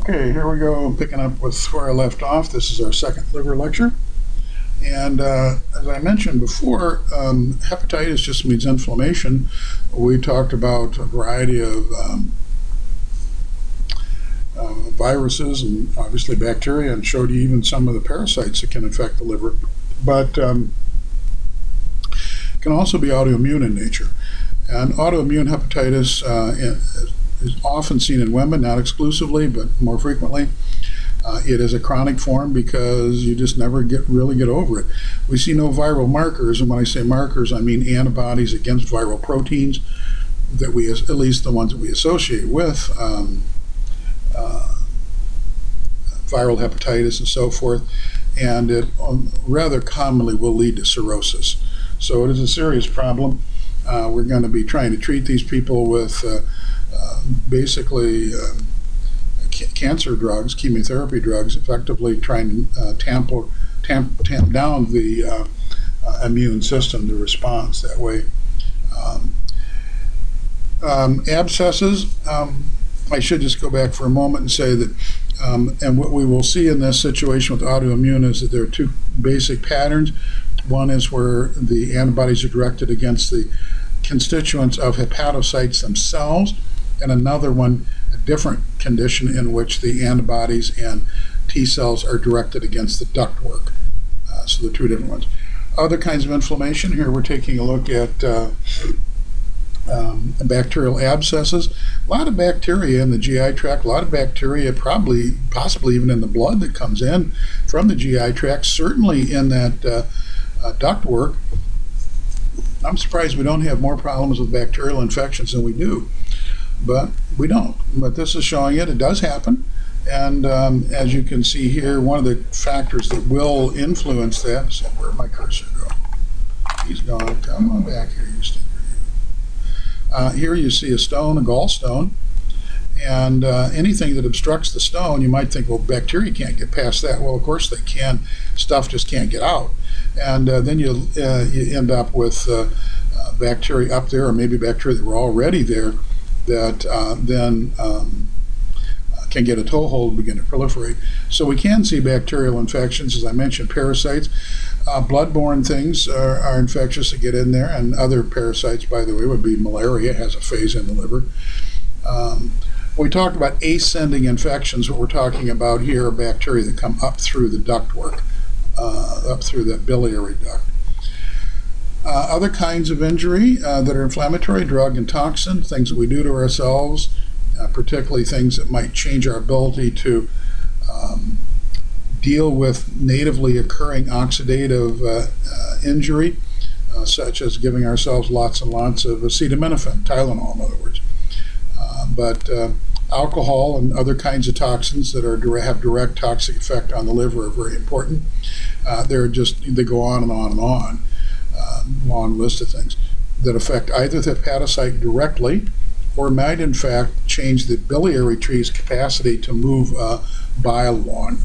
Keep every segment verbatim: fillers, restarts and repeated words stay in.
Okay, here we go, picking up with where I left off. This is our second liver lecture. And uh, as I mentioned before, um, hepatitis just means inflammation. We talked about a variety of um, uh, viruses and obviously bacteria, and showed you even some of the parasites that can affect the liver. But um, it can also be autoimmune in nature. And autoimmune hepatitis uh, is often seen in women, not exclusively, but more frequently. Uh, it is a chronic form because you just never get really get over it. We see no viral markers, and when I say markers, I mean antibodies against viral proteins that we, at least the ones that we associate with um, uh, viral hepatitis and so forth, and it um, rather commonly will lead to cirrhosis. So it is a serious problem. Uh, we're going to be trying to treat these people with uh, uh, basically uh, cancer drugs, chemotherapy drugs, effectively trying to uh, tamper, tamp, tamp down the uh, uh, immune system, the response that way. Um, um, abscesses, um, I should just go back for a moment and say that, um, and what we will see in this situation with autoimmune is that there are two basic patterns. One is where the antibodies are directed against the constituents of hepatocytes themselves, and another one, a different condition in which the antibodies and T cells are directed against the ductwork. Uh, so the two different ones. Other kinds of inflammation, here we're taking a look at uh, um, bacterial abscesses. A lot of bacteria in the G I tract, a lot of bacteria probably, possibly even in the blood that comes in from the G I tract, certainly in that uh, uh, ductwork. I'm surprised we don't have more problems with bacterial infections than we do. But we don't. But this is showing it. It does happen. And um, as you can see here, one of the factors that will influence that, so where'd my cursor go? He's gone. Come on back here, you stinker. Uh, here you see a stone, a gallstone. And uh, anything that obstructs the stone, you might think, well, bacteria can't get past that. Well, of course they can. Stuff just can't get out. And uh, then you, uh, you end up with uh, uh, bacteria up there, or maybe bacteria that were already there, that uh, then um, can get a toehold and begin to proliferate. So we can see bacterial infections, as I mentioned, parasites. Uh, bloodborne things are, are infectious that get in there, and other parasites, by the way, would be malaria, has a phase in the liver. Um, when we talk about ascending infections, what we're talking about here are bacteria that come up through the ductwork, uh, up through that biliary duct. Uh, other kinds of injury uh, that are inflammatory, drug and toxin, things that we do to ourselves, uh, particularly things that might change our ability to um, deal with natively occurring oxidative uh, uh, injury, uh, such as giving ourselves lots and lots of acetaminophen, Tylenol in other words. Uh, but uh, alcohol and other kinds of toxins that are have direct toxic effect on the liver are very important. Uh, they're just, they go on and on and on. Uh, long list of things that affect either the hepatocyte directly or might in fact change the biliary tree's capacity to move uh, bile along.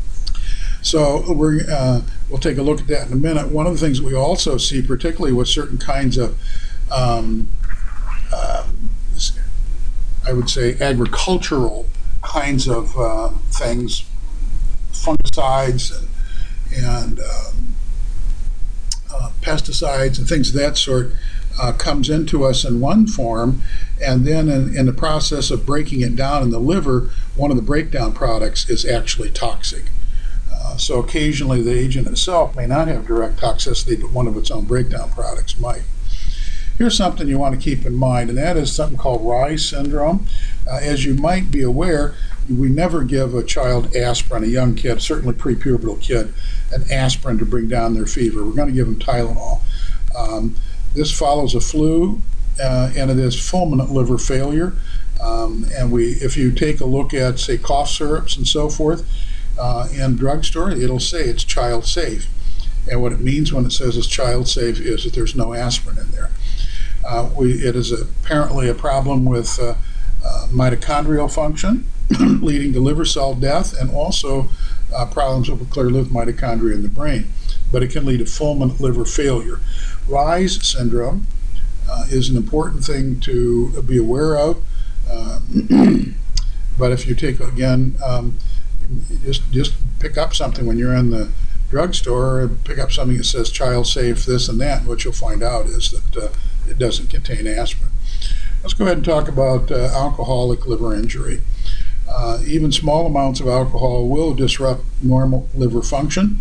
So we're, uh, we'll take a look at that in a minute. One of the things we also see, particularly with certain kinds of, um, uh, I would say, agricultural kinds of uh, things, fungicides and, and um, Uh, pesticides and things of that sort uh, comes into us in one form, and then in, in the process of breaking it down in the liver, one of the breakdown products is actually toxic. Uh, so occasionally the agent itself may not have direct toxicity, but one of its own breakdown products might. Here's something you want to keep in mind, and that is something called Reye syndrome. Uh, as you might be aware, we never give a child aspirin, a young kid, certainly prepubertal kid, an aspirin to bring down their fever. We're going to give them Tylenol. Um, this follows a flu, uh, and it is fulminant liver failure. Um, and we, if you take a look at, say, cough syrups and so forth uh, in drugstore, it'll say it's child safe. And what it means when it says it's child safe is that there's no aspirin in there. Uh, we, it is apparently a problem with uh, uh, mitochondrial function, leading to liver cell death, and also uh, problems with clearly with mitochondria in the brain. But it can lead to fulminant liver failure. Reye's syndrome uh, is an important thing to be aware of. Uh, But if you take, again, um, just just pick up something when you're in the drugstore, pick up something that says child safe, this and that, and what you'll find out is that uh, it doesn't contain aspirin. Let's go ahead and talk about uh, alcoholic liver injury. Uh, even small amounts of alcohol will disrupt normal liver function,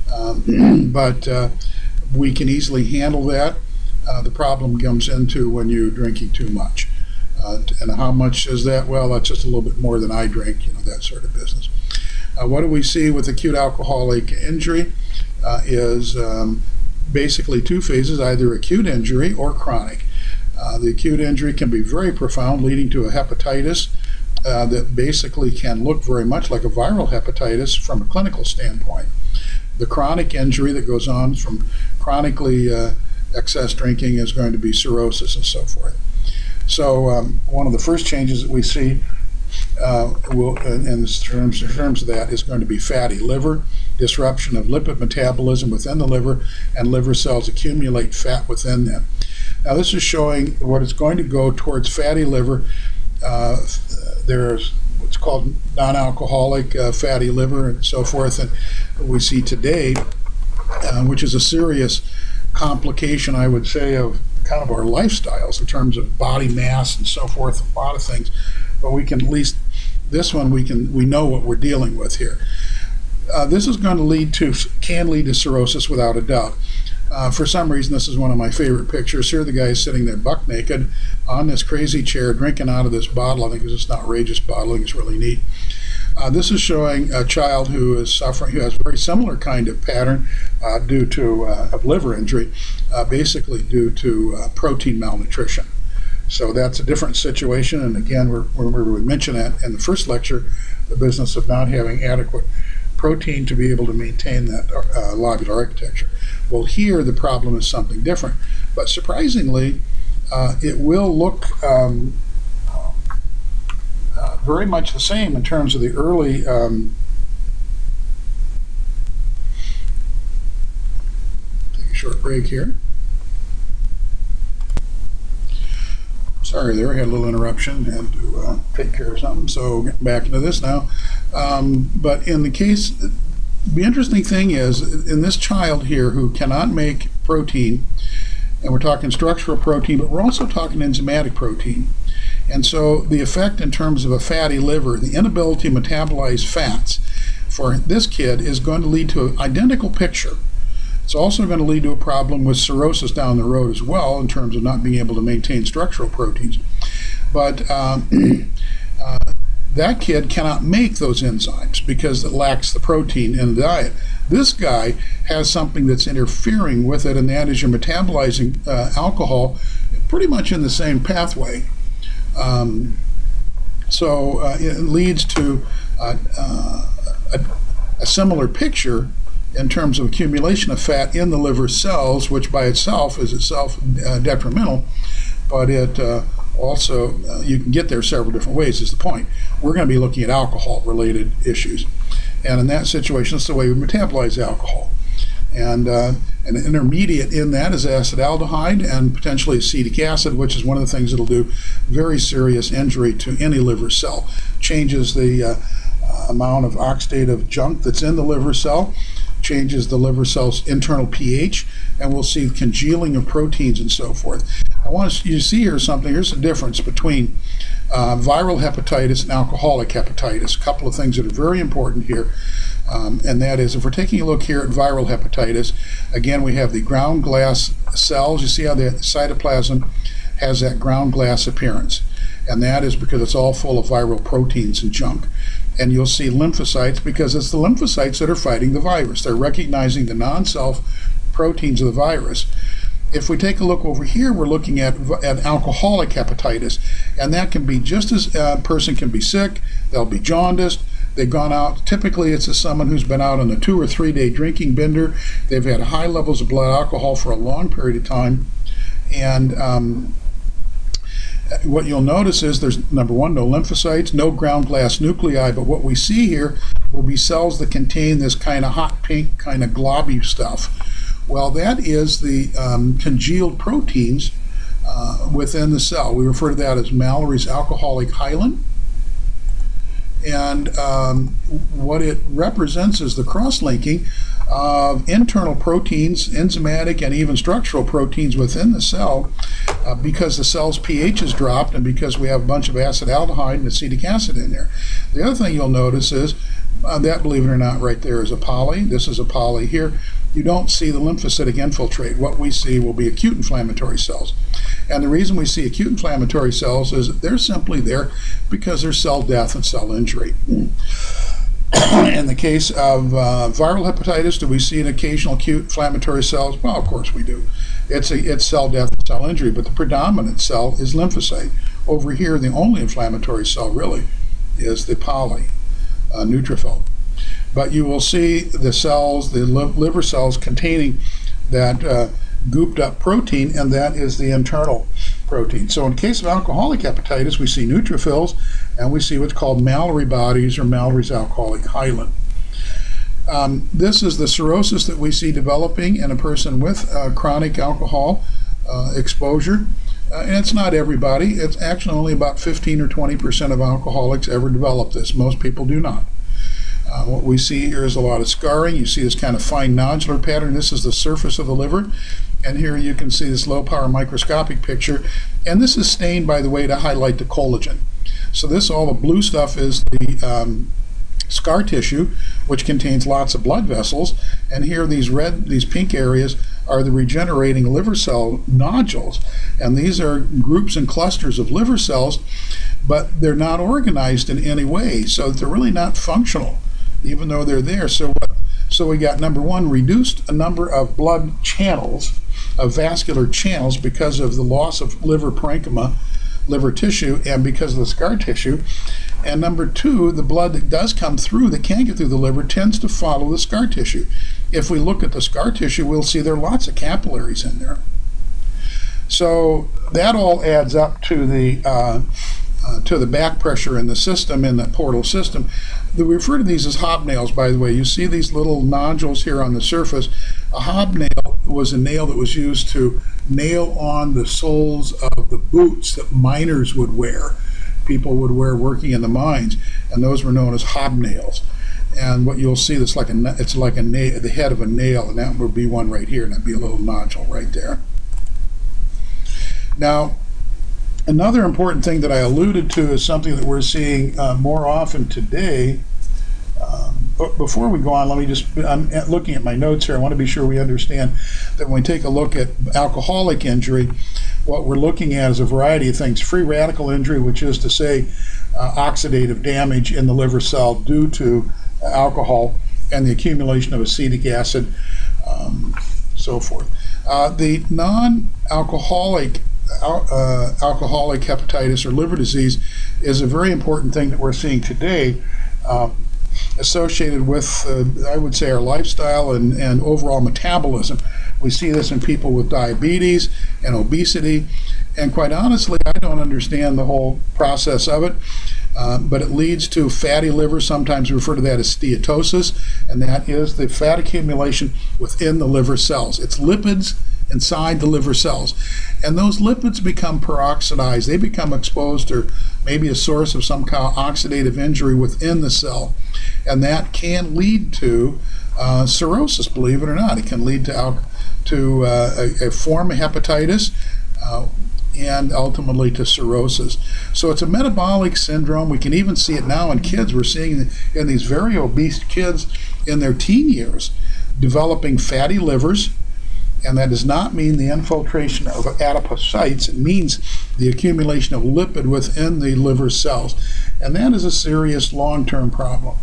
um, but uh, we can easily handle that. Uh, the problem comes into when you're drinking too much. Uh, and how much is that? Well, that's just a little bit more than I drink, you know, that sort of business. Uh, what do we see with acute alcoholic injury uh, is um, basically two phases, either acute injury or chronic. Uh, the acute injury can be very profound, leading to a hepatitis uh, that basically can look very much like a viral hepatitis from a clinical standpoint. The chronic injury that goes on from chronically uh, excess drinking is going to be cirrhosis and so forth. So um, one of the first changes that we see uh, will, in, in, terms, in terms of that is going to be fatty liver, disruption of lipid metabolism within the liver, and liver cells accumulate fat within them. Now this is showing what is going to go towards fatty liver. Uh, there's what's called non-alcoholic uh, fatty liver and so forth, and we see today, uh, which is a serious complication, I would say, of kind of our lifestyles in terms of body mass and so forth, a lot of things. But we can at least, this one we can, we know what we're dealing with here. Uh, this is going to lead to, can lead to cirrhosis without a doubt. Uh, for some reason, this is one of my favorite pictures. Here the guy is sitting there buck naked on this crazy chair, drinking out of this bottle. I think it's an outrageous bottle. I think it's really neat. Uh, this is showing a child who is suffering, who has a very similar kind of pattern uh, due to uh, of liver injury, uh, basically due to uh, protein malnutrition. So that's a different situation. And again, we're, remember we mentioned that in the first lecture, the business of not having adequate protein to be able to maintain that uh, lobular architecture. Well, here the problem is something different. But surprisingly, uh, it will look um, Uh, very much the same in terms of the early um, take a short break here. Sorry there, I had a little interruption, had to uh, take care of something, so getting back into this now. Um, but in the case, the interesting thing is, in this child here who cannot make protein, and we're talking structural protein, but we're also talking enzymatic protein. And so the effect in terms of a fatty liver, the inability to metabolize fats for this kid is going to lead to an identical picture. It's also going to lead to a problem with cirrhosis down the road as well in terms of not being able to maintain structural proteins. But um, uh, that kid cannot make those enzymes because it lacks the protein in the diet. This guy has something that's interfering with it, and that is you're metabolizing uh, alcohol pretty much in the same pathway. Um, so uh, it leads to uh, uh, a, a similar picture in terms of accumulation of fat in the liver cells, which by itself is itself uh, detrimental, but it uh, also, uh, you can get there several different ways is the point. We're going to be looking at alcohol-related issues. And in that situation, it's the way we metabolize alcohol. And uh, an intermediate in that is acetaldehyde and potentially acetic acid, which is one of the things that will do very serious injury to any liver cell. Changes the uh, uh, amount of oxidative junk that's in the liver cell, changes the liver cell's internal pH, and we'll see congealing of proteins and so forth. I want you to see here something. Here's the difference between uh, viral hepatitis and alcoholic hepatitis. A couple of things that are very important here. Um, and that is, if we're taking a look here at viral hepatitis, again, we have the ground glass cells. You see how the cytoplasm has that ground glass appearance. And that is because it's all full of viral proteins and junk. And you'll see lymphocytes because it's the lymphocytes that are fighting the virus. They're recognizing the non-self proteins of the virus. If we take a look over here, we're looking at, at alcoholic hepatitis. And that can be just as a person can be sick, they'll be jaundiced. They've gone out, typically it's a, someone who's been out on a two or three day drinking bender. They've had high levels of blood alcohol for a long period of time. And um, what you'll notice is there's, number one, no lymphocytes, no ground glass nuclei, but what we see here will be cells that contain this kind of hot pink, kind of globby stuff. Well, that is the um, congealed proteins uh, within the cell. We refer to that as Mallory's alcoholic hyaline. And um, what it represents is the cross-linking of internal proteins, enzymatic and even structural proteins within the cell, uh, because the cell's pH is dropped and because we have a bunch of acetaldehyde and acetic acid in there. The other thing you'll notice is uh, that, believe it or not, right there is a poly. This is a poly here. You don't see the lymphocytic infiltrate. What we see will be acute inflammatory cells. And the reason we see acute inflammatory cells is that they're simply there because there's cell death and cell injury. In the case of uh, viral hepatitis, do we see an occasional acute inflammatory cells? Well, of course we do. It's, a, it's cell death and cell injury, but the predominant cell is lymphocyte. Over here, the only inflammatory cell really is the poly, uh, neutrophil. But you will see the cells, the li liver cells containing that uh, gooped up protein, and that is the internal protein. So in case of alcoholic hepatitis, we see neutrophils, and we see what's called Mallory bodies or Mallory's alcoholic hyaline. Um, this is the cirrhosis that we see developing in a person with uh, chronic alcohol uh, exposure. Uh, and it's not everybody. It's actually only about fifteen or twenty percent of alcoholics ever develop this. Most people do not. Uh, what we see here is a lot of scarring. You see this kind of fine nodular pattern. This is the surface of the liver. And here you can see this low power microscopic picture. And this is stained, by the way, to highlight the collagen. So this, all the blue stuff, is the um, scar tissue, which contains lots of blood vessels. And here these red, these pink areas are the regenerating liver cell nodules. And these are groups and clusters of liver cells, but they're not organized in any way. So they're really not functional, even though they're there. So what, so we got, number one, reduced a number of blood channels, of vascular channels, because of the loss of liver parenchyma, liver tissue, and because of the scar tissue. And number two, the blood that does come through, that can get through the liver, tends to follow the scar tissue. If we look at the scar tissue, we'll see there are lots of capillaries in there. So that all adds up to the uh, uh, to the back pressure in the system, in the portal system. We refer to these as hobnails, by the way. You see these little nodules here on the surface. A hobnail was a nail that was used to nail on the soles of the boots that miners would wear. People would wear working in the mines, and those were known as hobnails. And what you'll see, that's like a, it's like a nail, the head of a nail, and that would be one right here, and that'd be a little nodule right there. Now, another important thing that I alluded to is something that we're seeing uh, more often today. Um, but before we go on, let me just, I'm looking at my notes here. I want to be sure we understand that when we take a look at alcoholic injury, what we're looking at is a variety of things. Free radical injury, which is to say uh, oxidative damage in the liver cell due to uh, alcohol and the accumulation of acetic acid, um, so forth. Uh, the non-alcoholic uh, alcoholic hepatitis or liver disease is a very important thing that we're seeing today, uh, associated with, uh, I would say, our lifestyle and, and overall metabolism. We see this in people with diabetes and obesity, and quite honestly, I don't understand the whole process of it, uh, but it leads to fatty liver. Sometimes we refer to that as steatosis, and that is the fat accumulation within the liver cells. It's lipids inside the liver cells, and those lipids become peroxidized. They become exposed to maybe a source of some kind of oxidative injury within the cell, and that can lead to uh, cirrhosis, believe it or not. It can lead to, to uh, a, a form of hepatitis, uh, and ultimately to cirrhosis. So it's a metabolic syndrome. We can even see it now in kids. We're seeing in these very obese kids in their teen years developing fatty livers, and that does not mean the infiltration of adipocytes. It means the accumulation of lipid within the liver cells, and that is a serious long-term problem.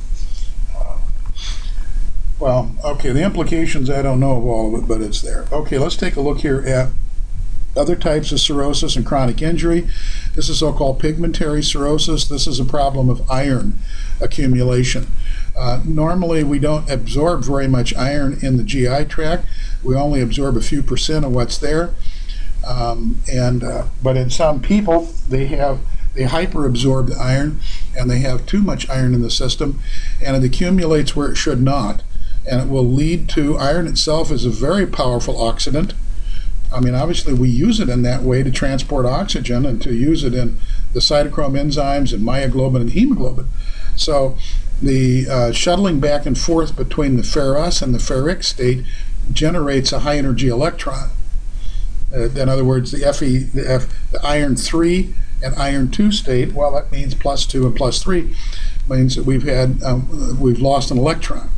Well, okay, the implications, I don't know of all of it, but it's there. Okay, let's take a look here at other types of cirrhosis and chronic injury. This is so-called pigmentary cirrhosis. This is a problem of iron accumulation. Uh, normally, we don't absorb very much iron in the G I tract. We only absorb a few percent of what's there. Um, and uh, but in some people, they have they hyperabsorb the iron, and they have too much iron in the system, and it accumulates where it should not. And it will lead to, iron itself is a very powerful oxidant. I mean, obviously we use it in that way to transport oxygen and to use it in the cytochrome enzymes and myoglobin and hemoglobin. So the uh, shuttling back and forth between the ferrous and the ferric state generates a high energy electron. Uh, in other words, the Fe, the, F, the iron three and iron two state, well, that means plus two and plus three means that we've had um, we've lost an electron.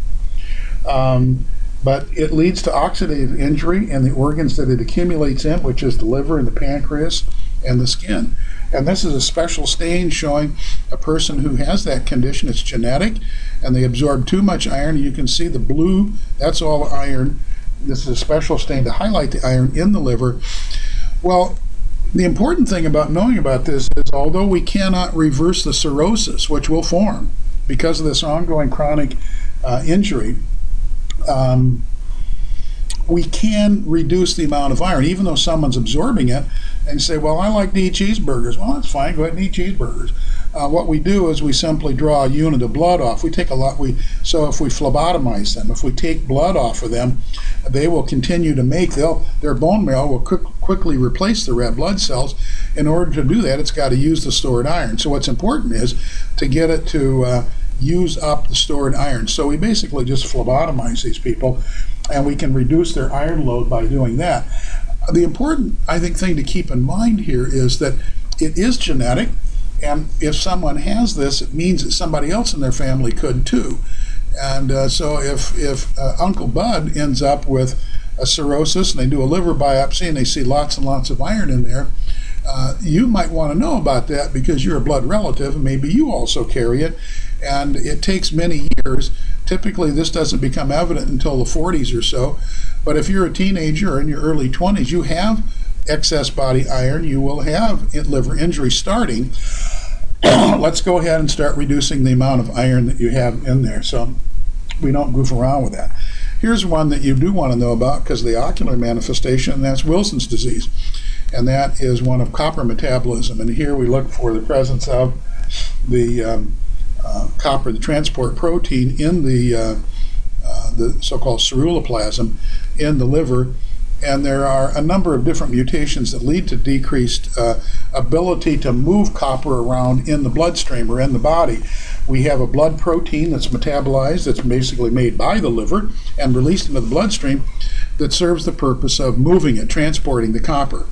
Um, but it leads to oxidative injury in the organs that it accumulates in, which is the liver and the pancreas and the skin. And this is a special stain showing a person who has that condition. It's genetic, and they absorb too much iron. You can see the blue, that's all iron. This is a special stain to highlight the iron in the liver. Well, the important thing about knowing about this is although we cannot reverse the cirrhosis, which will form because of this ongoing chronic uh, injury, um, we can reduce the amount of iron, even though someone's absorbing it, and say, well, I like to eat cheeseburgers. Well, that's fine, go ahead and eat cheeseburgers. Uh, what we do is we simply draw a unit of blood off. We take a lot, we so if we phlebotomize them, if we take blood off of them, they will continue to make, they'll, their bone marrow will quick, quickly replace the red blood cells. In order to do that, it's got to use the stored iron. So what's important is to get it to uh, use up the stored iron. So we basically just phlebotomize these people, and we can reduce their iron load by doing that. The important, I think, thing to keep in mind here is that it is genetic, and if someone has this, it means that somebody else in their family could too. And uh, so if, if uh, Uncle Bud ends up with a cirrhosis and they do a liver biopsy and they see lots and lots of iron in there, uh, you might want to know about that because you're a blood relative and maybe you also carry it. And it takes many years. Typically, this doesn't become evident until the forties or so. But if you're a teenager or in your early twenties, you have excess body iron, you will have liver injury starting. Let's go ahead and start reducing the amount of iron that you have in there so we don't goof around with that. Here's one that you do want to know about because of the ocular manifestation, and that's Wilson's disease. And that is one of copper metabolism. And here we look for the presence of the um, uh, copper, the transport protein in the, uh, uh, the so-called ceruloplasm in the liver. And there are a number of different mutations that lead to decreased uh, ability to move copper around in the bloodstream or in the body. We have a blood protein that's metabolized, that's basically made by the liver and released into the bloodstream that serves the purpose of moving it, transporting the copper.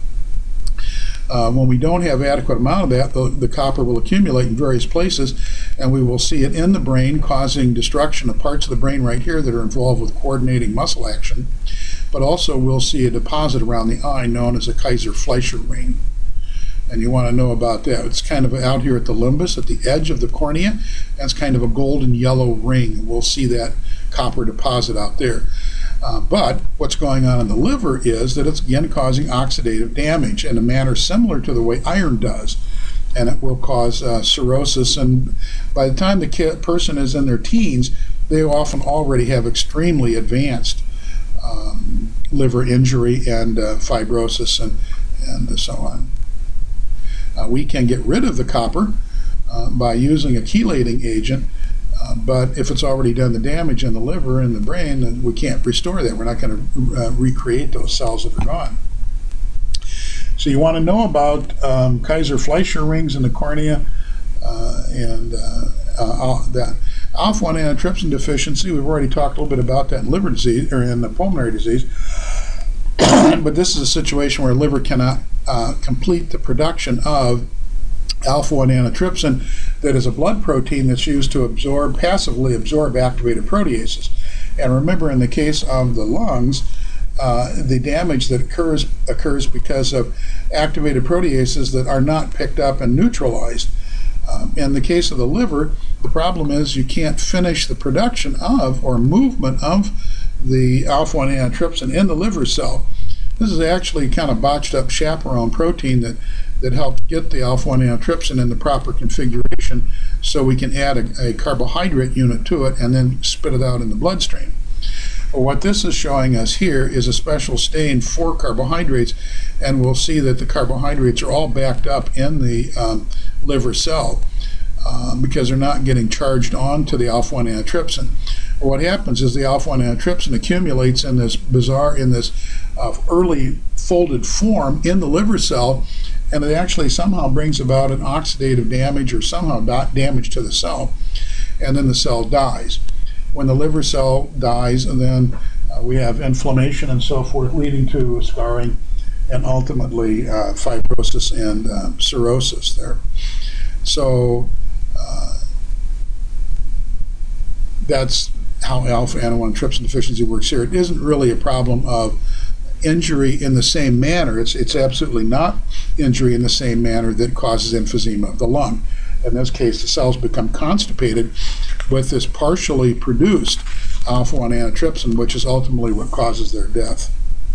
Uh, when we don't have adequate amount of that, the, the copper will accumulate in various places, and we will see it in the brain causing destruction of parts of the brain right here that are involved with coordinating muscle action. But also we'll see a deposit around the eye known as a Kaiser-Fleischer ring. And you want to know about that. It's kind of out here at the limbus, at the edge of the cornea, and it's kind of a golden yellow ring. We'll see that copper deposit out there. Uh, but what's going on in the liver is that it's again causing oxidative damage in a manner similar to the way iron does. And it will cause uh, cirrhosis. And by the time the kid, person is in their teens, they often already have extremely advanced um, liver injury and uh, fibrosis and, and so on. Uh, we can get rid of the copper uh, by using a chelating agent. Uh, but if it's already done the damage in the liver and the brain, then we can't restore that. We're not going to uh, recreate those cells that are gone. So you want to know about um, Kaiser-Fleischer rings in the cornea uh, and uh, uh, that. alpha one antitrypsin deficiency, we've already talked a little bit about that in liver disease, or in the pulmonary disease. But this is a situation where liver cannot uh, complete the production of alpha one antitrypsin, that is a blood protein that's used to absorb, passively absorb activated proteases. And remember, in the case of the lungs, uh, the damage that occurs occurs because of activated proteases that are not picked up and neutralized. Um, in the case of the liver, the problem is you can't finish the production of or movement of the alpha one antitrypsin in the liver cell. This is actually kind of botched up chaperone protein that that helps get the alpha one antitrypsin in the proper configuration so we can add a, a carbohydrate unit to it and then spit it out in the bloodstream. Well, what this is showing us here is a special stain for carbohydrates, and we'll see that the carbohydrates are all backed up in the um, liver cell um, because they're not getting charged on to the alpha one antitrypsin. Well, what happens is the alpha one antitrypsin accumulates in this bizarre, in this uh, early folded form in the liver cell, and it actually somehow brings about an oxidative damage or somehow damage to the cell. and then the cell dies. When the liver cell dies, and then uh, we have inflammation and so forth, leading to scarring and ultimately uh, fibrosis and uh, cirrhosis there. So uh, that's how alpha antitrypsin deficiency works here. It isn't really a problem of injury in the same manner. It's, it's absolutely not injury in the same manner that causes emphysema of the lung. In this case, the cells become constipated with this partially produced alpha one antitrypsin, which is ultimately what causes their death.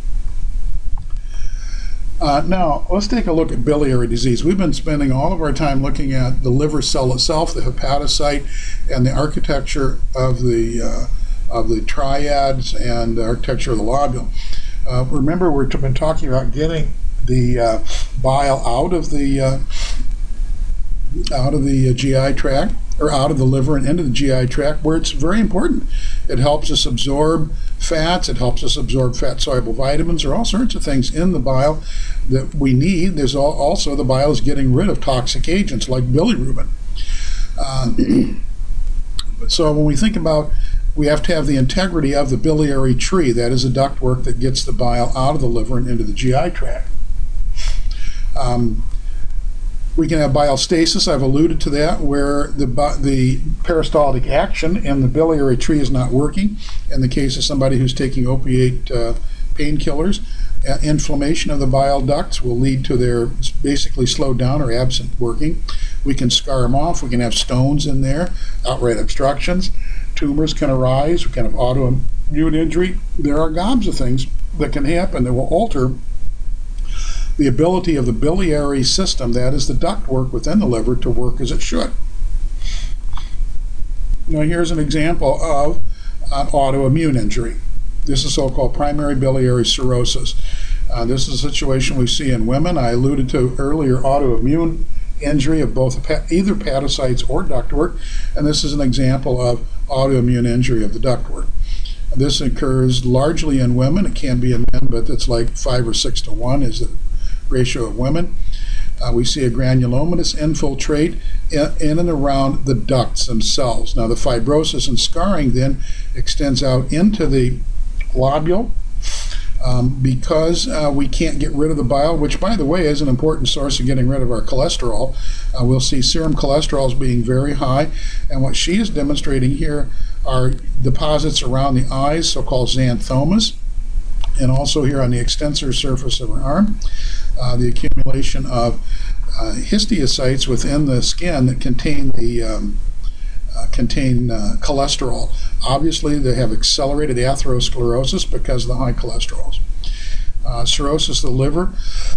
Uh, now, let's take a look at biliary disease. We've been spending all of our time looking at the liver cell itself, the hepatocyte, and the architecture of the, uh, of the triads and the architecture of the lobule. Uh, remember, we've been talking about getting the uh, bile out of the uh, out of the uh, G I tract, or out of the liver and into the G I tract, where it's very important. It helps us absorb fats, it helps us absorb fat-soluble vitamins. There are all sorts of things in the bile that we need. There's also the bile is getting rid of toxic agents like bilirubin. Uh, so when we think about, we have to have the integrity of the biliary tree. That is a ductwork that gets the bile out of the liver and into the G I tract. Um, We can have biostasis, I've alluded to that, where the, the peristaltic action in the biliary tree is not working. In the case of somebody who's taking opiate uh, painkillers, uh, inflammation of the bile ducts will lead to their basically slowed down or absent working. We can scar them off, we can have stones in there, outright obstructions. Tumors can arise, we can have autoimmune injury. There are gobs of things that can happen that will alter the ability of the biliary system, that is the ductwork within the liver, to work as it should. Now here's an example of an autoimmune injury. This is so-called primary biliary cirrhosis. Uh, this is a situation we see in women. I alluded to earlier autoimmune injury of both either hepatocytes or ductwork, and this is an example of autoimmune injury of the ductwork. This occurs largely in women. It can be in men, but it's like five or six to one is the ratio of women. Uh, we see a granulomatous infiltrate in, in and around the ducts themselves. Now the fibrosis and scarring then extends out into the lobule um, because uh, we can't get rid of the bile, which by the way is an important source of getting rid of our cholesterol. Uh, we'll see serum cholesterol as being very high, and what she is demonstrating here are deposits around the eyes, so-called xanthomas, and also here on the extensor surface of her arm, uh, the accumulation of uh, histiocytes within the skin that contain the um, uh, contain uh, cholesterol. Obviously, they have accelerated atherosclerosis because of the high cholesterols. Uh, cirrhosis of the liver.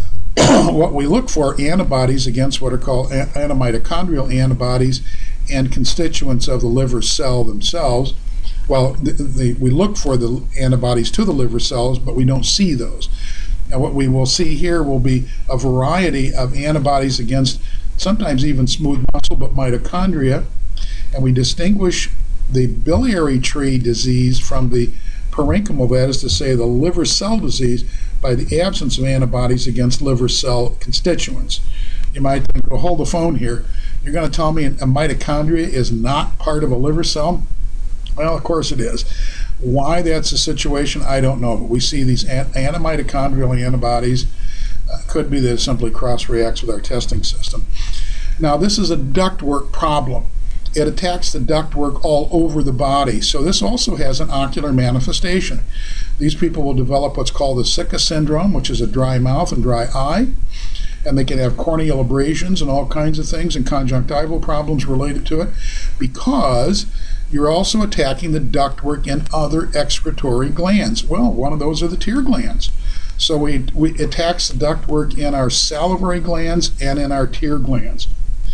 What we look for, antibodies against what are called antimitochondrial antibodies and constituents of the liver cell themselves. Well, the, the, we look for the antibodies to the liver cells, but we don't see those. Now what we will see here will be a variety of antibodies against sometimes even smooth muscle, but mitochondria, and we distinguish the biliary tree disease from the parenchymal, that is to say the liver cell disease, by the absence of antibodies against liver cell constituents. You might think, well, hold the phone here. You're going to tell me a mitochondria is not part of a liver cell? Well, of course it is. Why that's the situation, I don't know. But we see these antimitochondrial antibodies. Uh, could be that it simply cross-reacts with our testing system. Now, this is a ductwork problem. It attacks the ductwork all over the body. So this also has an ocular manifestation. These people will develop what's called the Sicca syndrome, which is a dry mouth and dry eye. And they can have corneal abrasions and all kinds of things and conjunctival problems related to it, because you're also attacking the ductwork and other excretory glands. Well, one of those are the tear glands. So we, we it attacks the ductwork in our salivary glands and in our tear glands.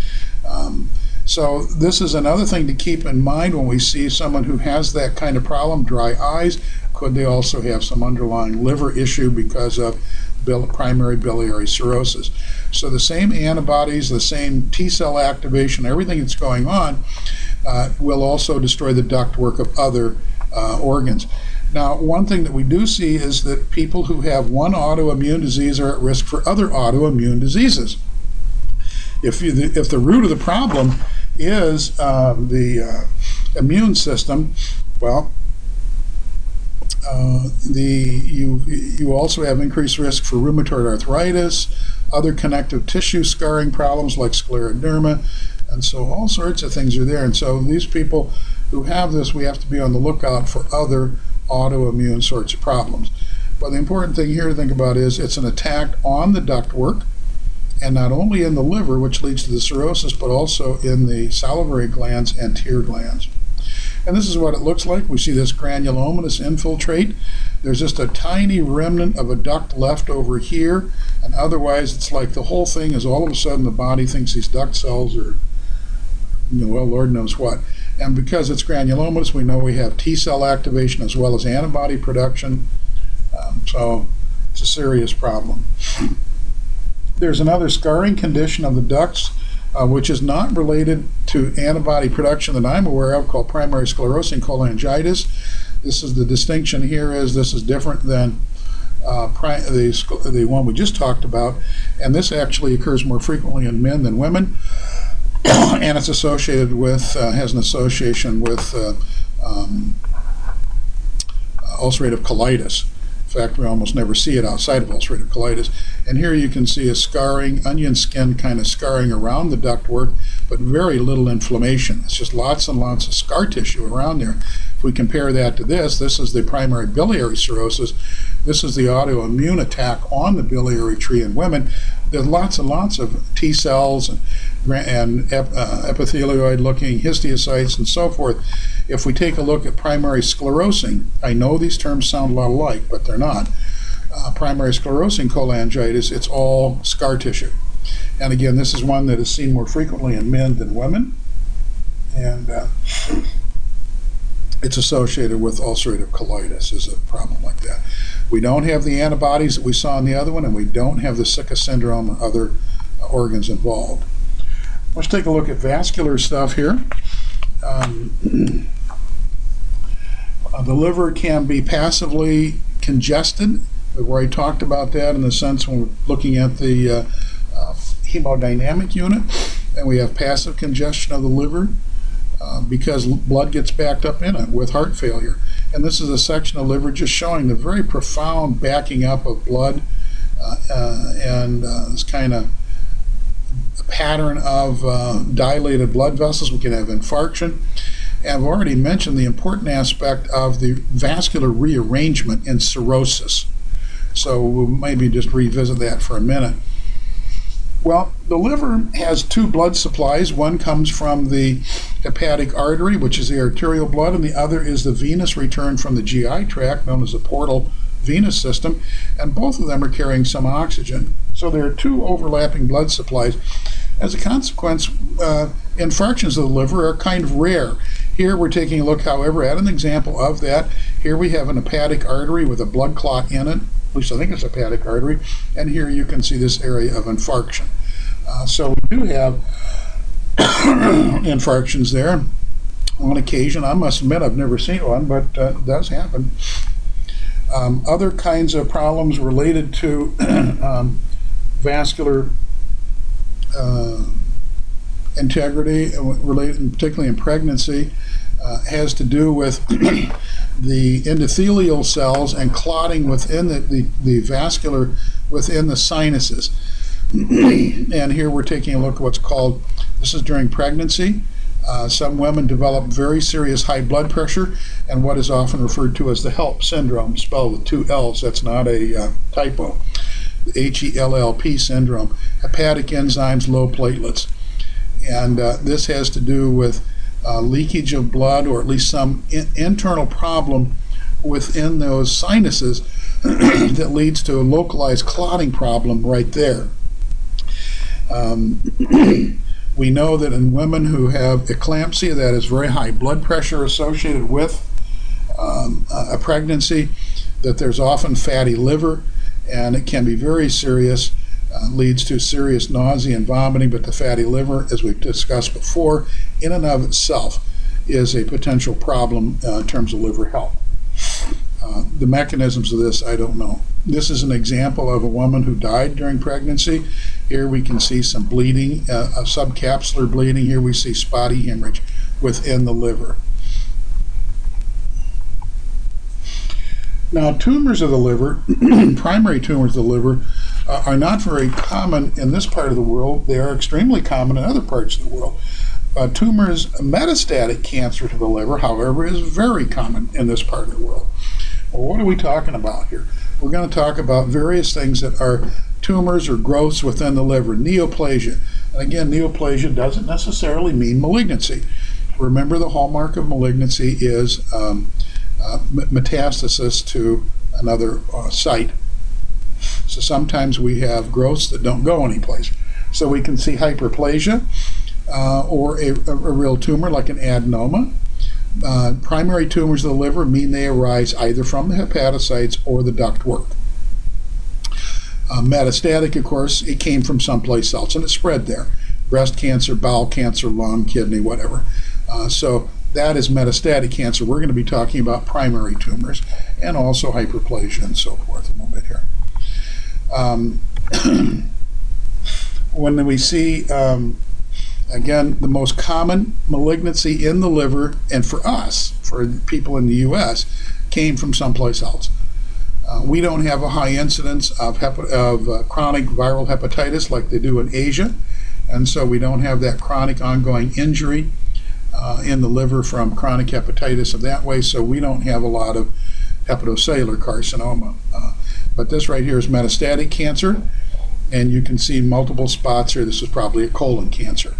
Um, so this is another thing to keep in mind when we see someone who has that kind of problem, dry eyes. Could they also have some underlying liver issue because of bil primary biliary cirrhosis? So the same antibodies, the same T cell activation, everything that's going on uh, will also destroy the ductwork of other uh, organs. Now, one thing that we do see is that people who have one autoimmune disease are at risk for other autoimmune diseases. If, you, if the root of the problem is uh, the uh, immune system, well, uh, the you you also have increased risk for rheumatoid arthritis, other connective tissue scarring problems like scleroderma, and so all sorts of things are there. And so these people who have this, we have to be on the lookout for other autoimmune sorts of problems. But the important thing here to think about is it's an attack on the ductwork, and not only in the liver, which leads to the cirrhosis, but also in the salivary glands and tear glands. And this is what it looks like. We see this granulomatous infiltrate. There's just a tiny remnant of a duct left over here, and otherwise it's like the whole thing is all of a sudden the body thinks these duct cells are, you know, well, Lord knows what. And because it's granulomatous, we know we have T cell activation as well as antibody production. Um, so it's a serious problem. There's another scarring condition of the ducts, uh, which is not related to antibody production that I'm aware of, called primary sclerosing cholangitis. This is the distinction here is this is different than uh, the, the one we just talked about, and this actually occurs more frequently in men than women, and it's associated with, uh, has an association with uh, um, ulcerative colitis. In fact, we almost never see it outside of ulcerative colitis. And here you can see a scarring, onion skin kind of scarring around the ductwork, but very little inflammation. It's just lots and lots of scar tissue around there. If we compare that to this, this is the primary biliary cirrhosis. This is the autoimmune attack on the biliary tree in women. There's lots and lots of T cells and, and ep, uh, epithelioid-looking histiocytes and so forth. If we take a look at primary sclerosing, I know these terms sound a lot alike, but they're not. Uh, primary sclerosing cholangitis, it's all scar tissue. And again, this is one that is seen more frequently in men than women. And uh, it's associated with ulcerative colitis is a problem like that. We don't have the antibodies that we saw in the other one, and we don't have the Sicca syndrome or other uh, organs involved. Let's take a look at vascular stuff here. Um, uh, the liver can be passively congested. We've already talked about that in the sense when we're looking at the uh, uh, hemodynamic unit, and we have passive congestion of the liver uh, because blood gets backed up in it with heart failure. And this is a section of liver just showing the very profound backing up of blood uh, uh, and uh, this kind of pattern of uh, dilated blood vessels. We can have infarction. And I've already mentioned the important aspect of the vascular rearrangement in cirrhosis. So we'll maybe just revisit that for a minute. Well, the liver has two blood supplies. One comes from the hepatic artery, which is the arterial blood, and the other is the venous return from the G I tract, known as the portal venous system, and both of them are carrying some oxygen. So there are two overlapping blood supplies. As a consequence, uh, infarctions of the liver are kind of rare. Here we're taking a look, however, at an example of that. Here we have an hepatic artery with a blood clot in it. At least I think it's a hepatic artery, and here you can see this area of infarction. Uh, so we do have infarctions there on occasion. I must admit I've never seen one, but uh, it does happen. Um, other kinds of problems related to um, vascular uh, integrity, related particularly in pregnancy, uh, has to do with the endothelial cells and clotting within the, the, the vascular within the sinuses. And here we're taking a look at what's called, this is during pregnancy. Uh, some women develop very serious high blood pressure and what is often referred to as the HELLP syndrome, spelled with two L's. That's not a uh, typo. H E L L P syndrome, hepatic enzymes, low platelets. And uh, this has to do with uh, leakage of blood, or at least some in internal problem within those sinuses that leads to a localized clotting problem right there. Um, we know that in women who have eclampsia, that is very high blood pressure associated with um, a pregnancy, that there's often fatty liver, and it can be very serious, uh, leads to serious nausea and vomiting, but the fatty liver, as we've discussed before, in and of itself is a potential problem uh, in terms of liver health. Uh, the mechanisms of this, I don't know. This is an example of a woman who died during pregnancy. Here we can see some bleeding, uh, a subcapsular bleeding. Here we see spotty hemorrhage within the liver. Now, tumors of the liver, primary tumors of the liver, uh, are not very common in this part of the world. They are extremely common in other parts of the world. Uh, tumors, metastatic cancer to the liver, however, is very common in this part of the world. Well, what are we talking about here? We're going to talk about various things that are tumors or growths within the liver. Neoplasia. And again, neoplasia doesn't necessarily mean malignancy. Remember, the hallmark of malignancy is um, uh, metastasis to another uh, site. So sometimes we have growths that don't go anyplace. So we can see hyperplasia uh, or a, a, a real tumor like an adenoma. Uh, primary tumors of the liver mean they arise either from the hepatocytes or the ductwork. Uh, metastatic, of course, it came from someplace else and it spread there. Breast cancer, bowel cancer, lung, kidney, whatever. Uh, so that is metastatic cancer. We're going to be talking about primary tumors and also hyperplasia and so forth a little bit here. Um, when we see, um, again, the most common malignancy in the liver, and for us, for people in the U S, came from someplace else. Uh, we don't have a high incidence of, hepa- of uh, chronic viral hepatitis like they do in Asia, and so we don't have that chronic ongoing injury uh, in the liver from chronic hepatitis of that way, so we don't have a lot of hepatocellular carcinoma. Uh, but this right here is metastatic cancer, and you can see multiple spots here. This is probably a colon cancer.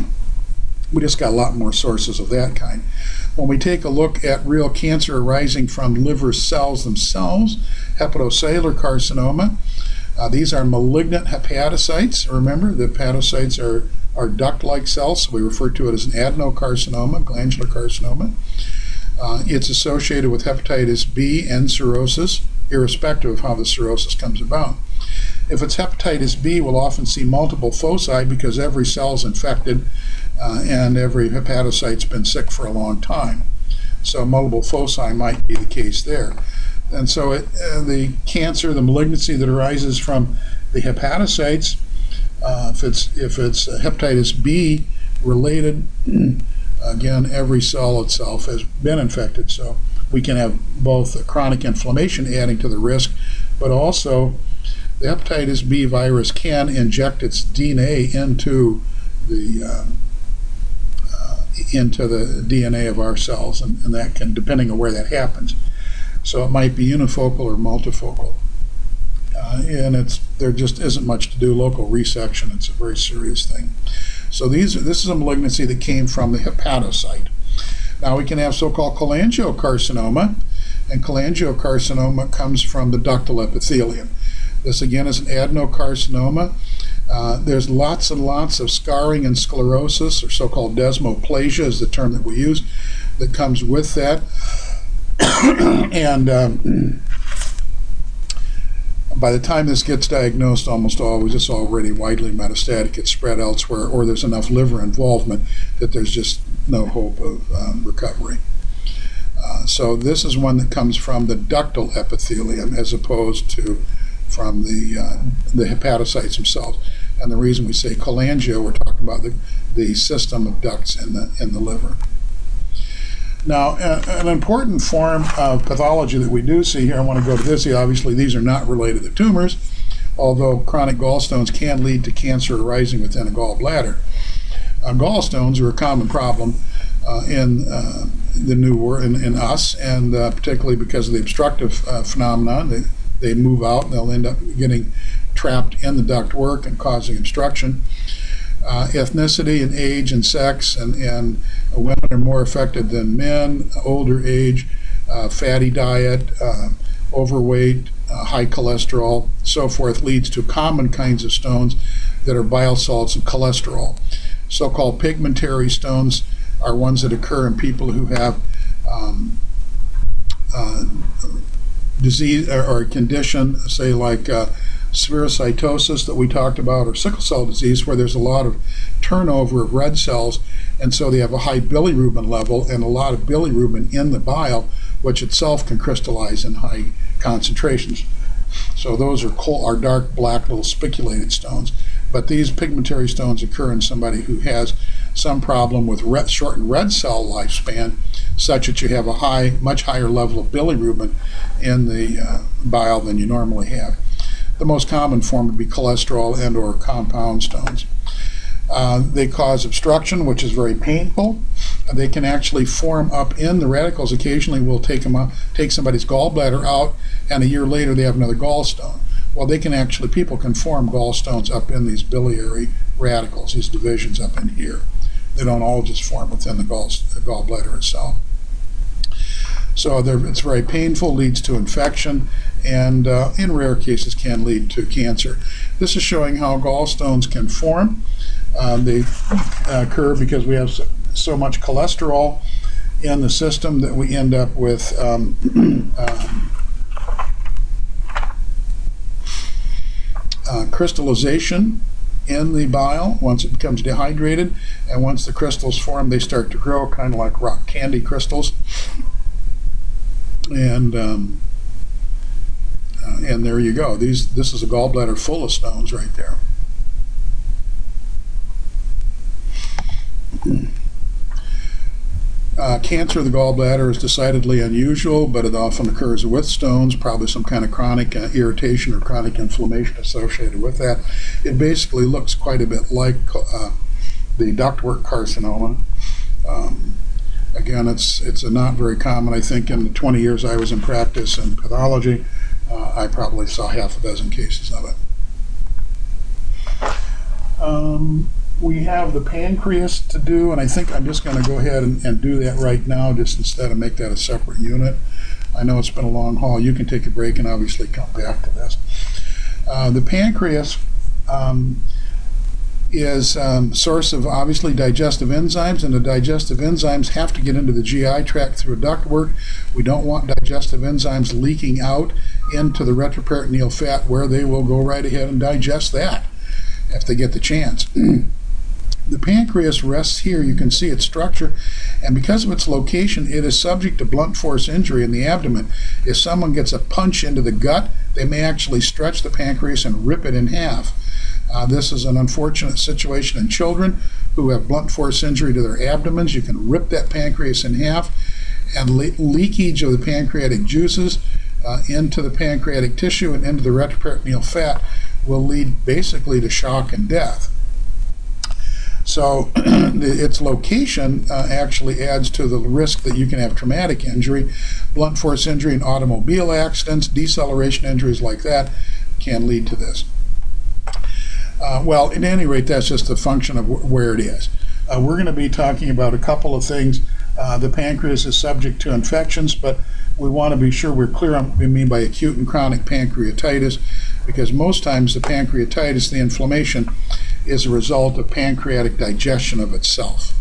We just got a lot more sources of that kind. When we take a look at real cancer arising from liver cells themselves, hepatocellular carcinoma, uh, these are malignant hepatocytes. Remember, the hepatocytes are, are duct-like cells, so we refer to it as an adenocarcinoma, glandular carcinoma. Uh, it's associated with hepatitis B and cirrhosis, irrespective of how the cirrhosis comes about. If it's hepatitis B, we'll often see multiple foci because every cell is infected uh, and every hepatocyte's been sick for a long time. So multiple foci might be the case there. And so it, uh, the cancer, the malignancy that arises from the hepatocytes, uh, if it's if it's hepatitis B related, again, every cell itself has been infected. So we can have both a chronic inflammation adding to the risk, but also the hepatitis B virus can inject its D N A into the uh, uh, into the D N A of our cells, and, and that can, depending on where that happens. So it might be unifocal or multifocal, uh, and it's there just isn't much to do. Local resection, it's a very serious thing. So these this is a malignancy that came from the hepatocyte. Now we can have so-called cholangiocarcinoma, and cholangiocarcinoma comes from the ductal epithelium. This again is an adenocarcinoma. Uh, there's lots and lots of scarring and sclerosis, or so-called desmoplasia is the term that we use, that comes with that. and um, by the time this gets diagnosed, almost always it's already widely metastatic. It's spread elsewhere, or there's enough liver involvement that there's just no hope of um, recovery. Uh, so this is one that comes from the ductal epithelium as opposed to from the uh, the hepatocytes themselves. And the reason we say cholangio, we're talking about the, the system of ducts in the in the liver. Now, uh, an important form of pathology that we do see here, I want to go to this. Obviously, these are not related to tumors, although chronic gallstones can lead to cancer arising within a gallbladder. Uh, gallstones are a common problem uh, in uh, the new world, in, in us, and uh, particularly because of the obstructive uh, phenomenon. They, they move out and they'll end up getting trapped in the ductwork and causing obstruction. Uh, ethnicity and age and sex, and, and women are more affected than men, older age, uh, fatty diet, uh, overweight, uh, high cholesterol, so forth, leads to common kinds of stones that are bile salts and cholesterol. So-called pigmentary stones are ones that occur in people who have um, uh, disease or, or condition, say like uh, spherocytosis that we talked about, or sickle cell disease, where there's a lot of turnover of red cells, and so they have a high bilirubin level and a lot of bilirubin in the bile, which itself can crystallize in high concentrations. So those are, cold, are dark black little spiculated stones. But these pigmentary stones occur in somebody who has some problem with red, shortened red cell lifespan, such that you have a high, much higher level of bilirubin in the uh, bile than you normally have. The most common form would be cholesterol and or compound stones. Uh, they cause obstruction, which is very painful. They can actually form up in the radicals. Occasionally we'll take them out, take somebody's gallbladder out, and a year later they have another gallstone. Well, they can actually, people can form gallstones up in these biliary radicals, these divisions up in here. They don't all just form within the, gall, the gallbladder itself. So it's very painful, leads to infection, and uh, in rare cases can lead to cancer. This is showing how gallstones can form. Uh, they uh, occur because we have so, so much cholesterol in the system that we end up with um, um, uh, crystallization in the bile once it becomes dehydrated, and once the crystals form, they start to grow kind of like rock candy crystals. And um, uh, and there you go. These this is a gallbladder full of stones right there. Uh, cancer of the gallbladder is decidedly unusual, but it often occurs with stones, probably some kind of chronic uh, irritation or chronic inflammation associated with that. It basically looks quite a bit like uh, the ductwork carcinoma. Um, Again, it's it's a not very common. I think in the twenty years I was in practice in pathology, uh, I probably saw half a dozen cases of it. Um, we have the pancreas to do, and I think I'm just going to go ahead and, and do that right now, just instead of make that a separate unit. I know it's been a long haul. You can take a break and obviously come back to this. Uh, the pancreas um, is um, source of obviously digestive enzymes, and the digestive enzymes have to get into the G I tract through a ductwork. We don't want digestive enzymes leaking out into the retroperitoneal fat, where they will go right ahead and digest that if they get the chance. The pancreas rests here. You can see its structure, and because of its location, it is subject to blunt force injury in the abdomen. If someone gets a punch into the gut, they may actually stretch the pancreas and rip it in half. Uh, this is an unfortunate situation in children who have blunt force injury to their abdomens. You can rip that pancreas in half, and le leakage of the pancreatic juices uh, into the pancreatic tissue and into the retroperitoneal fat will lead basically to shock and death. So its location uh, actually adds to the risk that you can have traumatic injury. Blunt force injury in automobile accidents, deceleration injuries like that can lead to this. Uh, well, at any rate, that's just a function of wh where it is. Uh, we're going to be talking about a couple of things. Uh, the pancreas is subject to infections, but we want to be sure we're clear on what we mean by acute and chronic pancreatitis, because most times the pancreatitis, the inflammation, is a result of pancreatic digestion of itself.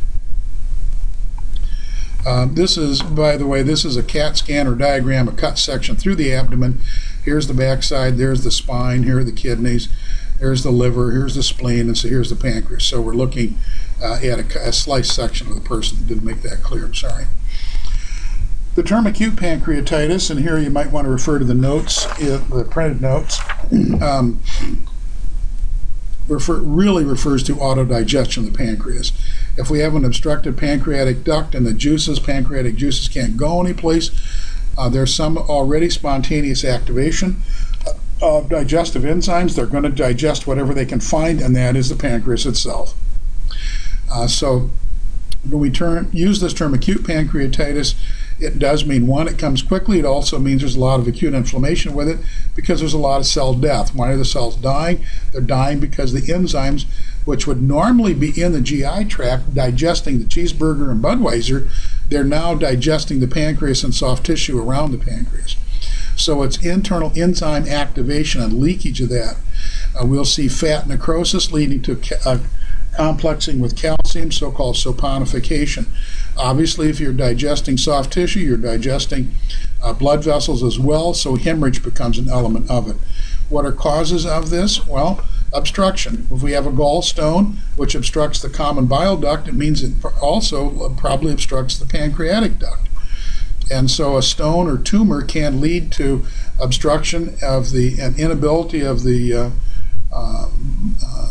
Uh, this is, by the way, this is a CAT scan or diagram, a cut section through the abdomen. Here's the backside, there's the spine, here are the kidneys. Here's the liver, here's the spleen, and so here's the pancreas. So we're looking uh, at a, a sliced section of the person. Didn't make that clear, I'm sorry. The term acute pancreatitis, and here you might want to refer to the notes, the printed notes, um, refer, really refers to autodigestion of the pancreas. If we have an obstructed pancreatic duct and the juices, pancreatic juices can't go anyplace, uh, there's some already spontaneous activation of digestive enzymes. They're going to digest whatever they can find, and that is the pancreas itself. Uh, so when we term, use this term acute pancreatitis, it does mean, one, it comes quickly. It also means there's a lot of acute inflammation with it because there's a lot of cell death. Why are the cells dying? They're dying because the enzymes, which would normally be in the G I tract digesting the cheeseburger and Budweiser, they're now digesting the pancreas and soft tissue around the pancreas. So it's internal enzyme activation and leakage of that. Uh, we'll see fat necrosis leading to uh, complexing with calcium, so-called saponification. Obviously, if you're digesting soft tissue, you're digesting uh, blood vessels as well, so hemorrhage becomes an element of it. What are causes of this? Well, obstruction. If we have a gallstone, which obstructs the common bile duct, it means it also probably obstructs the pancreatic duct. And so a stone or tumor can lead to obstruction of the, an inability of the uh, uh, uh,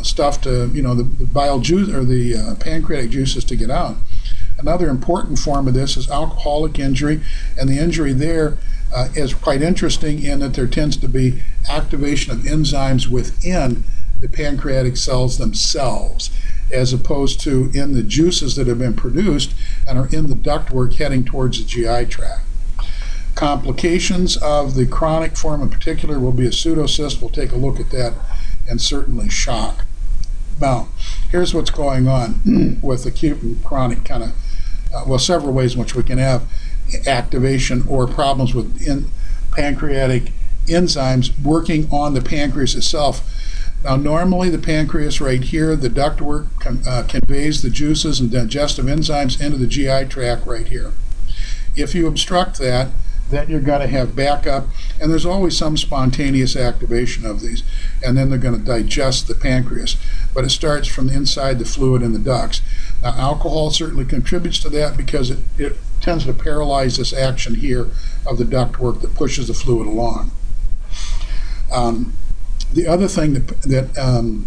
stuff to, you know, the, the bile juice or the uh, pancreatic juices to get out. Another important form of this is alcoholic injury, and the injury there uh, is quite interesting in that there tends to be activation of enzymes within the pancreatic cells themselves, as opposed to in the juices that have been produced and are in the ductwork heading towards the G I tract. Complications of the chronic form in particular will be a pseudocyst. We'll take a look at that, and certainly shock. Now, here's what's going on with acute and chronic kind of, uh, well, several ways in which we can have activation or problems with in pancreatic enzymes working on the pancreas itself. Now, normally the pancreas right here, the ductwork con uh, conveys the juices and digestive enzymes into the G I tract right here. If you obstruct that, then you're going to have backup, and there's always some spontaneous activation of these, and then they're going to digest the pancreas. But it starts from inside the fluid in the ducts. Now, alcohol certainly contributes to that because it, it tends to paralyze this action here of the ductwork that pushes the fluid along. Um, the other thing that, that um,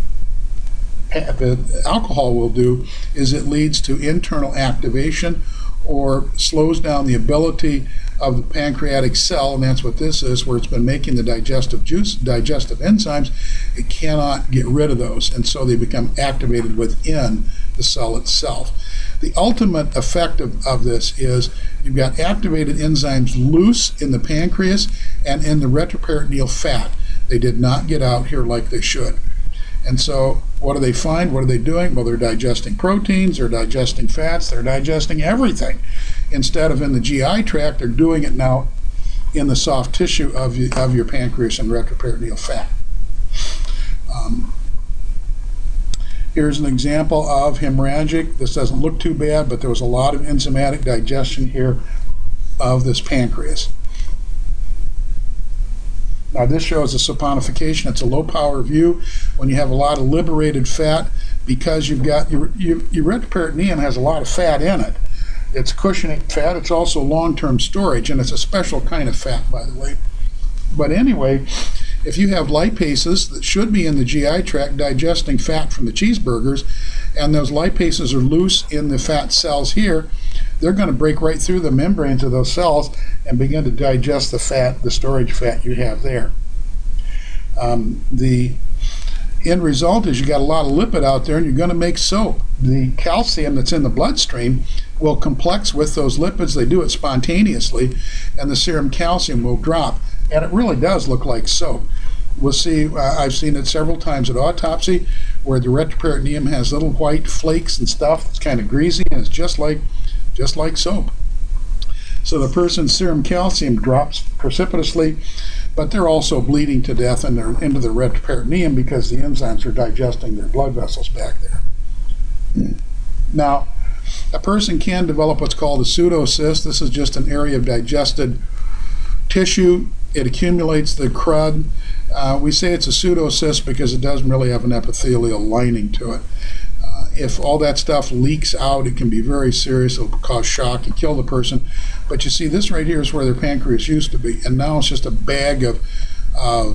that alcohol will do is it leads to internal activation or slows down the ability of the pancreatic cell, and that's what this is, where it's been making the digestive juice, digestive enzymes. It cannot get rid of those, and so they become activated within the cell itself. The ultimate effect of, of this is you've got activated enzymes loose in the pancreas and in the retroperitoneal fat. They did not get out here like they should. And so what do they find? What are they doing? Well, they're digesting proteins, they're digesting fats, they're digesting everything. Instead of in the G I tract, they're doing it now in the soft tissue of, you, of your pancreas and retroperitoneal fat. Um, here's an example of hemorrhagic. This doesn't look too bad, but there was a lot of enzymatic digestion here of this pancreas. Now, this shows a saponification. It's a low power view when you have a lot of liberated fat, because you've got your, your, your retroperitoneum has a lot of fat in it. It's cushioning fat. It's also long-term storage, and it's a special kind of fat, by the way. But anyway, if you have lipases that should be in the G I tract digesting fat from the cheeseburgers, and those lipases are loose in the fat cells here, they're going to break right through the membranes of those cells and begin to digest the fat, the storage fat you have there. Um, the end result is you got a lot of lipid out there, and you're going to make soap. The calcium that's in the bloodstream will complex with those lipids. They do it spontaneously, and the serum calcium will drop, and it really does look like soap. We'll see, uh, I've seen it several times at autopsy, where the retroperitoneum has little white flakes and stuff. It's kind of greasy, and it's just like just like soap. So the person's serum calcium drops precipitously, but they're also bleeding to death in their, into the retroperitoneum because the enzymes are digesting their blood vessels back there. Now, a person can develop what's called a pseudocyst. This is just an area of digested tissue. It accumulates the crud. Uh, we say it's a pseudocyst because it doesn't really have an epithelial lining to it. If all that stuff leaks out, it can be very serious. It'll cause shock and kill the person. But you see, this right here is where their pancreas used to be, and now it's just a bag of uh,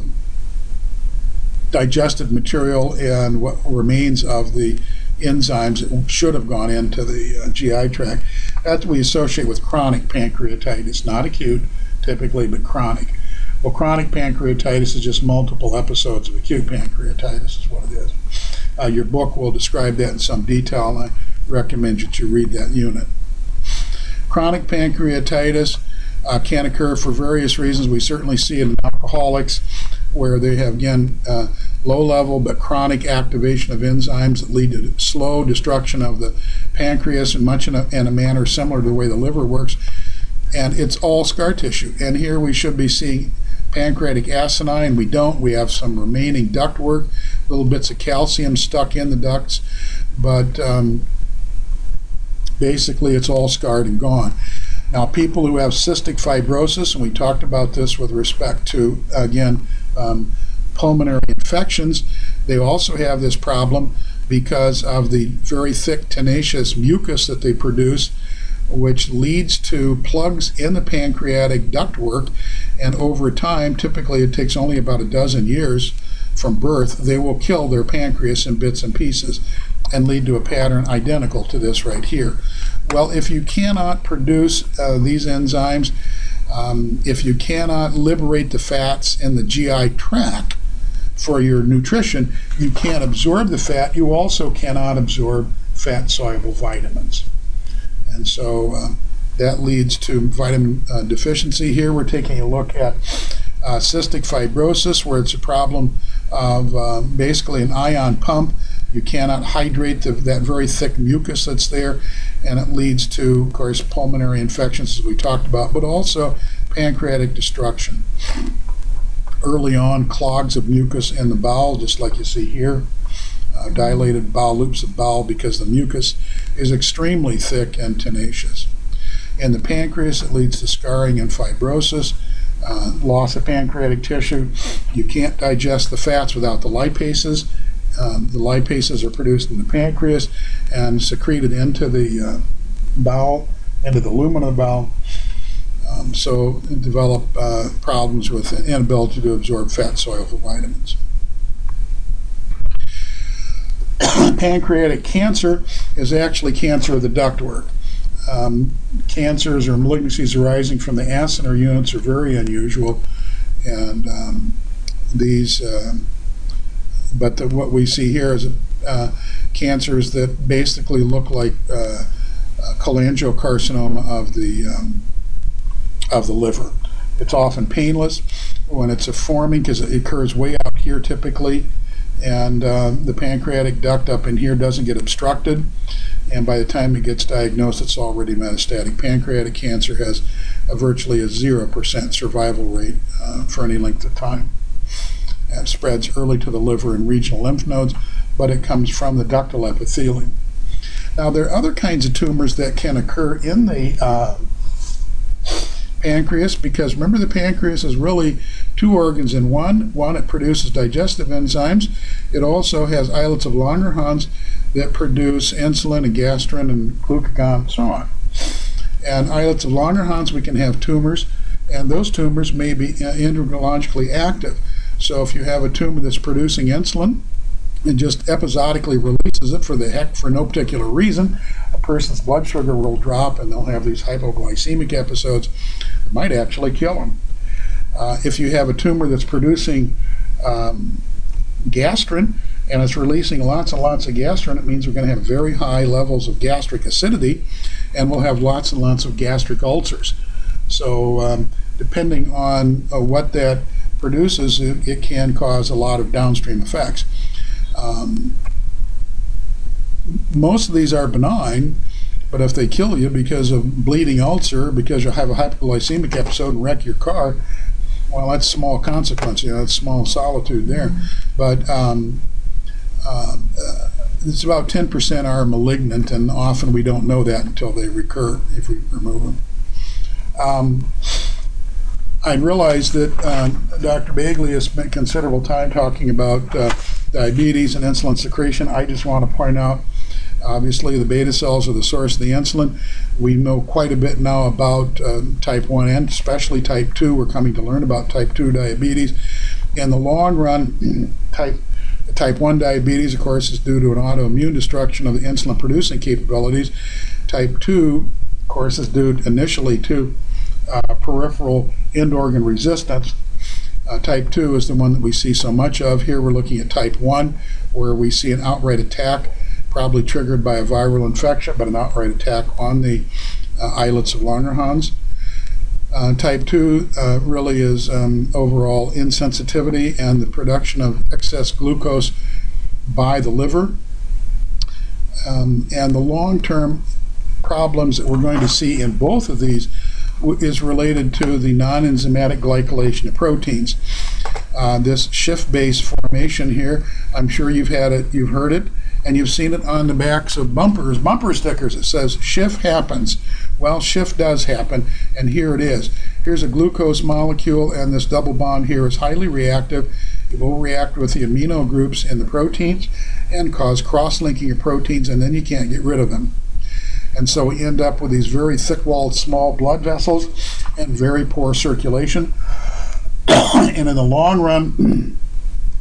digested material and what remains of the enzymes that should have gone into the uh, G I tract. That's what we associate with chronic pancreatitis, not acute typically, but chronic. Well, chronic pancreatitis is just multiple episodes of acute pancreatitis is what it is. Uh, your book will describe that in some detail, and I recommend that you read that unit. Chronic pancreatitis uh, can occur for various reasons. We certainly see it in alcoholics, where they have, again, uh, low level but chronic activation of enzymes that lead to slow destruction of the pancreas, and much in a, in a manner similar to the way the liver works. And it's all scar tissue. And here we should be seeing pancreatic acidine. We don't. We have some remaining ductwork, little bits of calcium stuck in the ducts, but um, basically it's all scarred and gone. Now, people who have cystic fibrosis, and we talked about this with respect to, again, um, pulmonary infections, they also have this problem because of the very thick, tenacious mucus that they produce, which leads to plugs in the pancreatic ductwork, and over time, typically it takes only about a dozen years from birth, they will kill their pancreas in bits and pieces and lead to a pattern identical to this right here. Well, if you cannot produce uh, these enzymes, um, if you cannot liberate the fats in the G I tract for your nutrition, you can't absorb the fat. You also cannot absorb fat-soluble vitamins. And so uh, that leads to vitamin uh, deficiency. Here we're taking a look at uh, cystic fibrosis, where it's a problem of uh, basically an ion pump. You cannot hydrate the, that very thick mucus that's there, and it leads to, of course, pulmonary infections, as we talked about, but also pancreatic destruction. Early on, clogs of mucus in the bowel, just like you see here, uh, dilated bowel loops of bowel, because the mucus is extremely thick and tenacious. In the pancreas, it leads to scarring and fibrosis, uh, loss of pancreatic tissue. You can't digest the fats without the lipases. Um, the lipases are produced in the pancreas and secreted into the uh, bowel, into the lumen of the bowel. Um, so develop uh, problems with the inability to absorb fat-soluble vitamins. Pancreatic cancer is actually cancer of the ductwork. Um, cancers or malignancies arising from the acinar units are very unusual, and um, these, uh, but the, what we see here is uh, cancers that basically look like uh, cholangiocarcinoma of the um, of the liver. It's often painless when it's a forming, because it occurs way out here typically, and uh, the pancreatic duct up in here doesn't get obstructed, and by the time it gets diagnosed, it's already metastatic. Pancreatic cancer has a virtually a zero percent survival rate uh, for any length of time. It spreads early to the liver and regional lymph nodes, but it comes from the ductal epithelium. Now, there are other kinds of tumors that can occur in the uh, pancreas, because remember, the pancreas is really two organs in one. One, it produces digestive enzymes. It also has islets of Langerhans that produce insulin and gastrin and glucagon and so on. And islets of Langerhans, we can have tumors, and those tumors may be endocrinologically active. So if you have a tumor that's producing insulin and just episodically releases it for the heck for no particular reason, a person's blood sugar will drop and they'll have these hypoglycemic episodes that might actually kill them. Uh, if you have a tumor that's producing um, gastrin and it's releasing lots and lots of gastrin, it means we're going to have very high levels of gastric acidity, and we'll have lots and lots of gastric ulcers. So um, depending on uh, what that produces, it, it can cause a lot of downstream effects. Um, most of these are benign, but if they kill you because of bleeding ulcer, because you have a hypoglycemic episode and wreck your car, well, that's small consequence, you know, that's small solitude there. But um, uh, uh, it's about ten percent are malignant, and often we don't know that until they recur if we remove them. Um, I realize that uh, Doctor Bagley has spent considerable time talking about uh, diabetes and insulin secretion. I just want to point out, obviously, the beta cells are the source of the insulin. We know quite a bit now about uh, type one and especially type two. We're coming to learn about type two diabetes. In the long run, type type one diabetes, of course, is due to an autoimmune destruction of the insulin-producing capabilities. Type two, of course, is due initially to uh, peripheral end-organ resistance. Uh, type two is the one that we see so much of. Here we're looking at type one, where we see an outright attack, probably triggered by a viral infection, but an outright attack on the uh, islets of Langerhans. Uh, type two uh, really is um, overall insensitivity and the production of excess glucose by the liver. Um, and the long-term problems that we're going to see in both of these is related to the non-enzymatic glycylation of proteins. Uh, this Schiff-base formation here, I'm sure you've had it, you've heard it, and you've seen it on the backs of bumpers, bumper stickers. It says, Schiff happens. Well, Schiff does happen, and here it is. Here's a glucose molecule, and this double bond here is highly reactive. It will react with the amino groups in the proteins and cause cross-linking of proteins, and then you can't get rid of them. And so we end up with these very thick-walled small blood vessels and very poor circulation. And in the long run,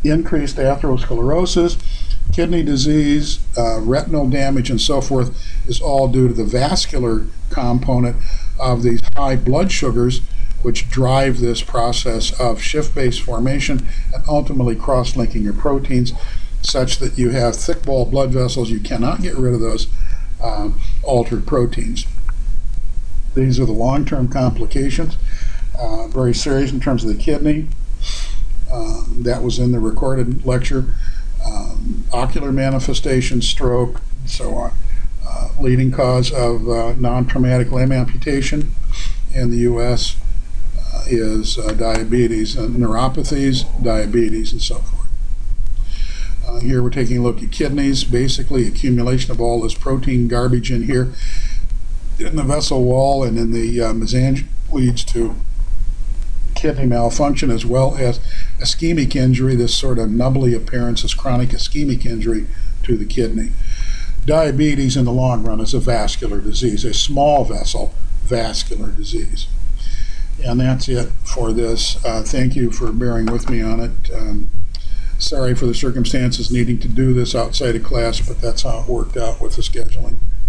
increased atherosclerosis, kidney disease, uh, retinal damage, and so forth is all due to the vascular component of these high blood sugars, which drive this process of shift base formation and ultimately cross-linking your proteins, such that you have thick wall blood vessels. You cannot get rid of those uh, altered proteins. These are the long-term complications, uh, very serious in terms of the kidney. Uh, that was in the recorded lecture. Um, ocular manifestations, stroke, and so on. Uh, leading cause of uh, non-traumatic limb amputation in the U S uh, is uh, diabetes, and neuropathies, diabetes, and so forth. Uh, here we're taking a look at kidneys, basically accumulation of all this protein garbage in here in the vessel wall and in the uh, mesangium leads to kidney malfunction, as well as ischemic injury. This sort of nubbly appearance is chronic ischemic injury to the kidney. Diabetes in the long run is a vascular disease, a small vessel vascular disease. And that's it for this. Uh, thank you for bearing with me on it. Um, sorry for the circumstances needing to do this outside of class, but that's how it worked out with the scheduling.